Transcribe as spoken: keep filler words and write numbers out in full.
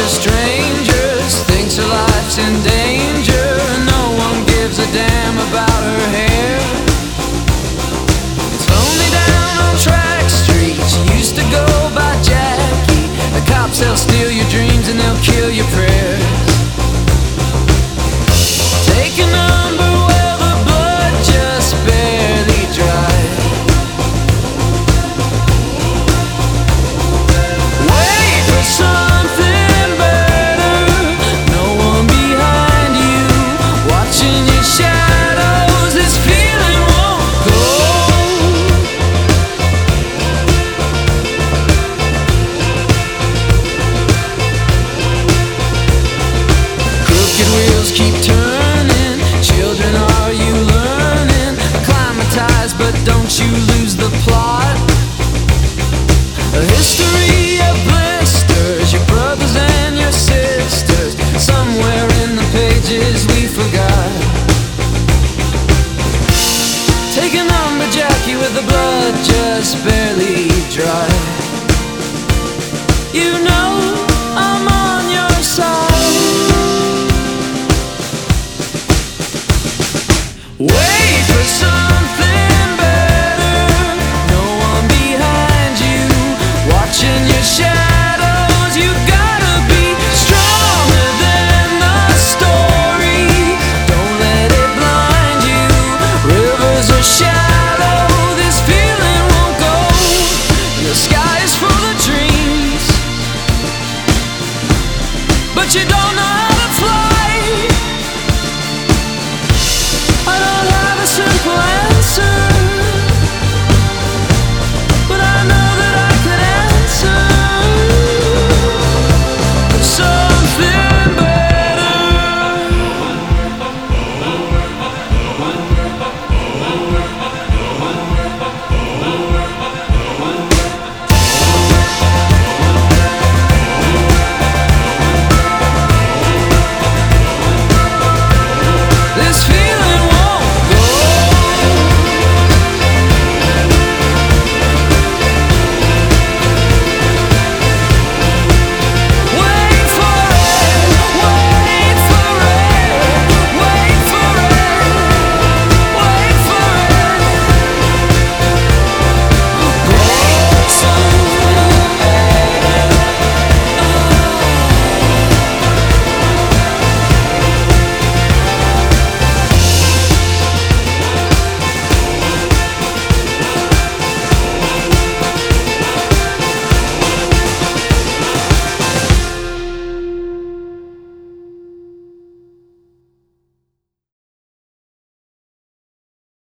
to strangers, thinks her life's in danger. No one gives a damn about her hair. It's only down on Track Street. She used to go by Jackie. The cops, they'll steal your dreams and they'll kill your prayers. Take a number, well, the blood just barely dry. Wait for something better. No one behind you, watching your shadows. This feeling won't go. Crooked wheels keep turning. Children, are you learning? Acclimatize, but don't you lose the plot. A history of blisters, your brothers and your sisters. Somewhere in the pages we forgot. Take a number, Jackie, with the blood just barely dry. You know